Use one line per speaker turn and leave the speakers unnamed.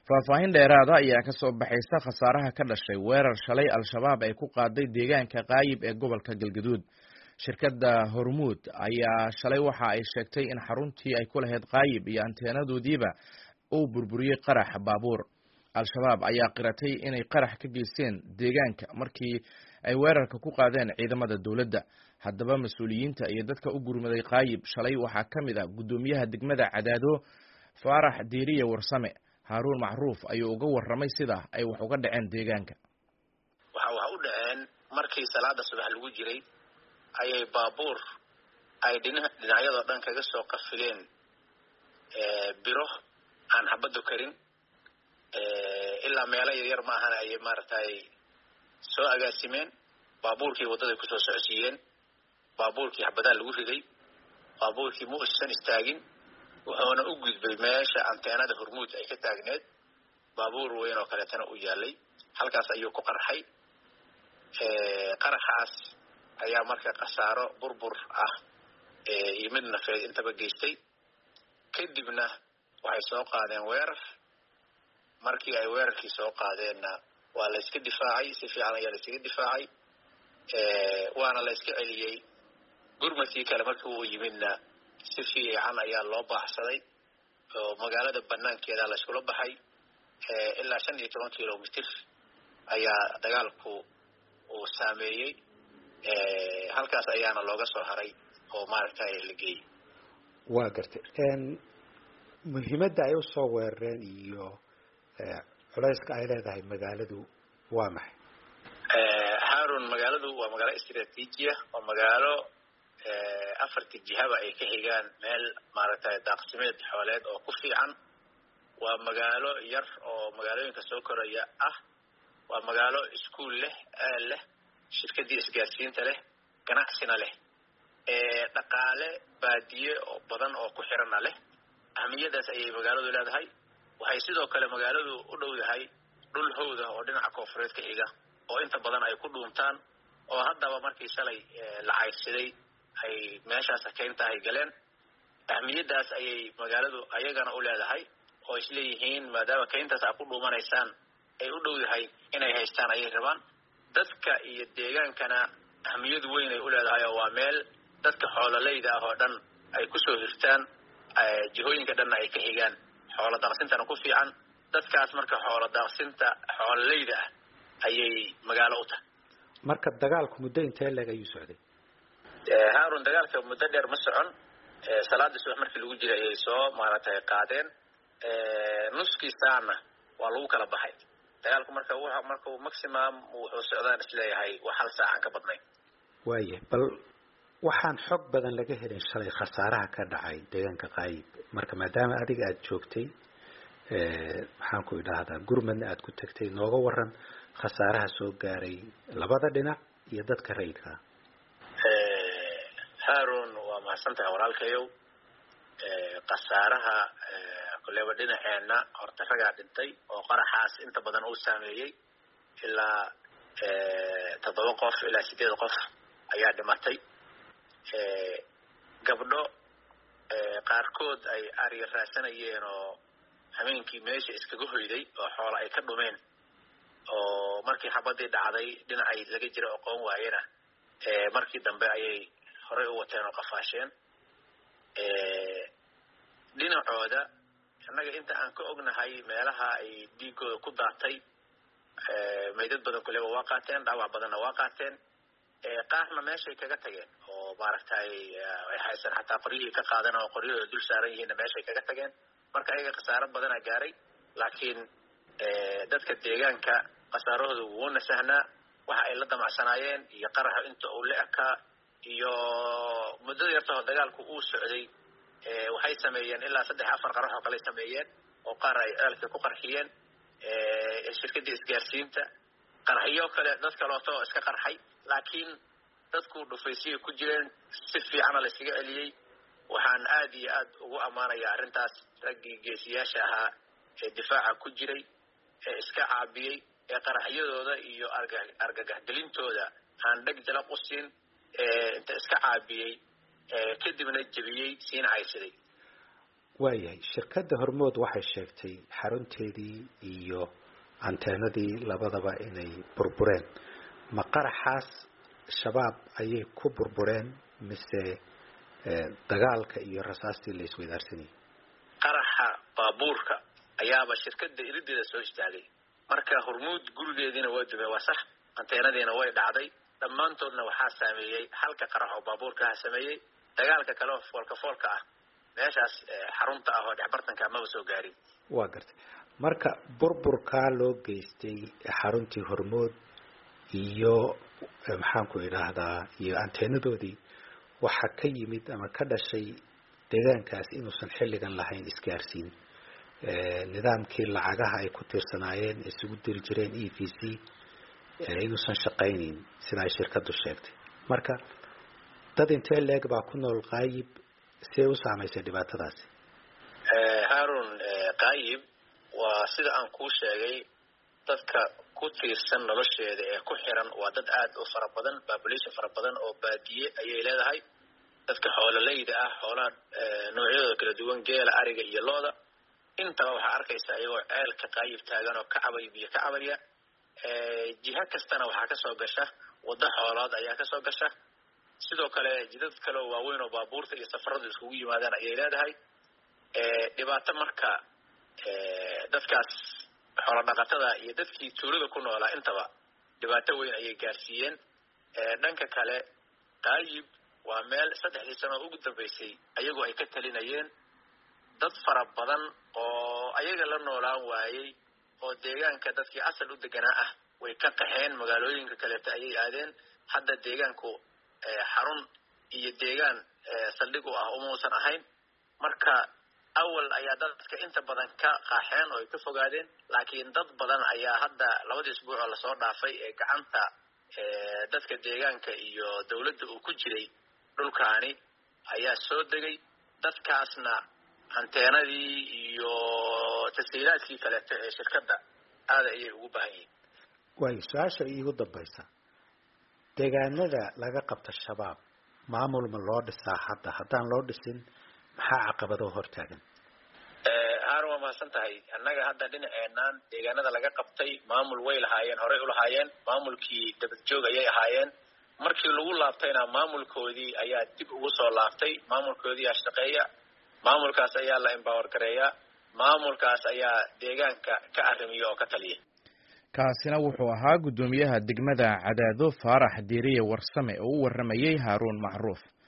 faahfaahin dheeraada ayaa ka soo baxaysa khasaaraha ka dhashay weerar shalay al-shabaab ay ku qaaday deegaanka qaayib ee gobolka galgaduud. shirkadda hormuud ayaa shalay waxa ay sheegtay in xaruntii ay ku lahayd qaayib iyo anteenadoodiiba uu burburiyey qarax baabuur. al-shabaab ayaa qiratay inay qarax ka geysteen deegaanka markii ay weerarka ku qaadeen ciidamada dowladda. haddaba mas-uuliyiinta iyo dadka u gurmaday qaayib shalay waxaa ka mid a guddoomiyaha degmada Cadaado Faarax Diiriye Warsame. Haruun Macruuf ayuu uga warramay sida ay wax uga dhaceen deegaanka.
waxa u dhaceen markii salaada subax lagu jiray ayay baabuur ay dhinacyada dhan kaga soo qafileen biro aan xabadu karin ilaa meelo yar ma ahan ay maartay soo agaasimeen baabuurkii wadada ku soo socodsiiyeen baabuurkii xabada lagu riday baabuurkii ma uusan istaagin wuxuuna u gudbay meesha anteenada hormuud ay ka taagneed baabuur weyn oo kale tan u yaalay halkaas ayuu ku qarxay qaraxaas ayaa marka qasaaro burbur ah iyo mid nafeed intaba geystay kadibna waxay soo qaadeen weerar markii ay weerarkii soo qaadeenna waa la iska difaacay si fiican ayaa la iska difaacay waana la iska celiyay gurmadkii kale markii uu yimidna si fiican ayaa loo baaxsaday oo magaalada banaankeeda la isku baxay ilaa 15 kilomitir ayaa dagaalku uu saameeyay halkaas ayaana looga soo haray oo maaragtay la geeyay.
waa gartay muhiimadda ay u soo weerareen iyo culayska ay leedahay magaaladu waa maxay?
Harun magaaladu waa magaalo istiraatiiji ah oo magaalo afartii jihaba ay ka xigaan meel maaragtay daaqsimeed xooleed oo ku fiican. waa magaalo yar oo magaalooyinka soo koraya ah. waa magaalo iskuul leh leh shirkadii isgaarsiinta leh ganacsina leh dhaqaale baadiye oo badan oo ku xiran leh. ahmiyadaas ayay magaaladu leedahay. waxay sidoo kale magaaladu u dhowdahay dhul hawd ah oo dhinaca koonfureed ka xiga oo inta badan ay ku dhuuntaan oo haddaba markii shalay la cayrsaday ay meeshaas keenta ay galeen. ahmiyadaas ayay magaaladu ayagana u leedahay oo isleeyihiin maadaama keentaas ay ku dhuumanaysaan ay u dhowdahay inay haystaan ayay rabaan. dadka iyo deegaankana ahmiyad weyn ay u leedahay oo waa meel dadka xoololeyda ah oo dhan ay ku soo hirtaan jihooyinka dhanna ay ka xigaan xoolo daaqsintana ku fiican. dadkaas marka xoolo daaqsinta xoololeyda ah ayay magaalo u tahay.
marka dagaalku muddo intee leeg ayuu socday?
Harun dagaalka muddo dheer ma socon. salaada subax markii lagu jiray ayay soo maaragtay qaadeen nuskii saacna waa lagu kala baxay. dagaalku marka maximum wuxuu socdaan isleeyahay waa hal saac ka badnay.
waaye bal waxaan xog badan laga helin shalay khasaaraha ka dhacay deegaanka qaayib marka maadaama adiga aad joogtay maxaan ku idhaahdaa gurmadna aad ku tagtay nooga waran khasaaraha soo gaaray labada dhinac iyo dadka rayidka.
Harun waa mahadsantahay walaalkayow. khasaaraha kulleba dhinaceena horta ragaa dhintay oo qaraxaas inta badan uu saameeyey ilaa 7 qof ilaa 8 qof ayaa dhimatay. gabdho qaarkood ay ari raasanayeen oo habeenkii meesha iskaga hoyday oo xoolo ay ka dhumeen oo markii xabadii dhacday dhinacay laga jira aqoon waayena markii dambe ayay horey u wateen oo qafaasheen. dhinacooda annaga inta aan ka ognahay meelaha ay dhiigooda ku daatay meydad badan kuleba waa qaateen dhaawac badanna waa qaateen. qaarna meeshay kaga tageen oo maaragtay ay haysan xataa qoryihii ka qaadan oo qoryahooda dul saaran yihiinna meeshay kaga tageen. marka ayaga khasaaro badanaa gaaray laakiin dadka deegaanka khasaarahooda wuuna sahnaa. waxa ay la damacsanaayeen iyo qaraxa inta uu la ekaa iyo muddada yartoo dagaalku uu socday waxay sameeyeen ilaa 3-4 qarax oo kale sameeyeen oo qaar ay ceelka ku qarxiyeen shirkadii isgaarsiinta qaraxyo kale dad kale oo iska qarxay laakiin dadku dhufaysay ku jireen si fiican la iskaga celiyay. waxaan aad iyo aad ugu amaanayaa arrintaas raggii geesiyaasha ahaa ee difaaca ku jiray ee iska caabiyay ee qaraxyadooda iyo argagax gelintooda aan dheg jalaq u siin inta iska caabiyay kadibna jabiyay siina caysaday.
waayahay shirkadda hormood waxay sheegtay xarunteedii iyo anteenadii labadaba inay burbureen ma qaraxaas shabaab ayay ku burbureen mise dagaalka iyo rasaastii la isweydaarsanayay?
qaraxa baabuurka ayaaba shirkadda irideeda soo istaagay. marka hormuud gurigeediina waa dumay, waa sax, anteenadiina way dhacday. dhammaantoodna waxaa saameeyey halka qarax oo baabuurkaha sameeyey. dagaalka kale oo foolka ah meeshaas xarunta ah oo dhexbartanka amaba soo gaarin.
waa gartay. marka burburkaa loo geystay xaruntii hormood iyo maxaanku idhaahdaa iyo anteenadoodii waxaa ka yimid ama ka dhashay deegaankaas inuusan xilligan lahayn isgaarsiin. nidaamkii lacagaha ay ku tiirsanaayeen isugu diri jireen EVC inuusan shaqaynayn sida ay shirkaddu sheegtay. marka dad intee leeg baa ku nool qaayib, see u saamaysay dhibaatadaasi?
Harun, qaayib waa sida aan kuu sheegay, dadka ku tiirsan nolosheeda ee ku xiran waa dad aad u fara badan, population fara badan oo baadiye ayay leedahay. dadka xoololeyda ah, xoolaha noocyadooda kala duwan, geela, ariga iyo looda, intaba waxaa arkaysa iyagoo ceelka qaayib taagan oo ka cabay biyo ka cabaya. jiha kastana waxaa kasoo gasha wada xoolood ayaa kasoo gasha. sidoo kale jidad kale oo waaweyn oo baabuurta iyo safaradu iskugu yimaadaan ayay leedahay. dhibaato marka dadkaas xoolo dhaqatada iyo dadkii tuulada ku noolaa intaba dhibaato weyn ayay gaarsiiyeen. dhanka kale qaayib waa meel 3 sano ugu dambeysay ayagoo ay ka talinayeen. dad fara badan oo ayaga la noolaan waayey oo deegaanka dadkii asal u deganaa ah way ka qaxeen, magaalooyinka kaleeta ayay aadeen. hadda deegaanku xarun iyo deegaan saldhig u ah umuusan ahayn. marka awal ayaa dadka inta badan ka qaxeen oo ay ka fogaadeen, laakiin dad badan ayaa hadda 2 isbuuc oo lasoo dhaafay ee gacanta dadka deegaanka iyo dawladda uu ku jiray dhulkaani ayaa soo degay. dadkaasna anteenadii iyo tashiilaadkii kaleeta ee shirkadda aad ayay ugu baahan yihiin.
waayo su-aasha iigu dambaysa, deegaanada laga qabta shabaab maamul ma loo dhisaa hadda? haddaan loo dhisin maxaa caqabadoo hortaagan?
Harun, waa mahadsan tahay. annaga hadda dhinaceenaan deegaanada laga qabtay maamul way lahaayeen, horey u lahaayeen. maamulkii dabadjoog ayay ahaayeen. markii lagu laabtayna maamulkoodii ayaa dib ugu soo laabtay. maamulkoodii aa shaqeeya, maamulkaas ayaa la empower gareeya, maamulkaas ayaa deegaanka ka arrimiya oo ka taliya.
kaasina wuxuu ahaa guddoomiyaha degmada Cadaado Faarax Diiriye Warsame oo u waramayay Harun Macruuf.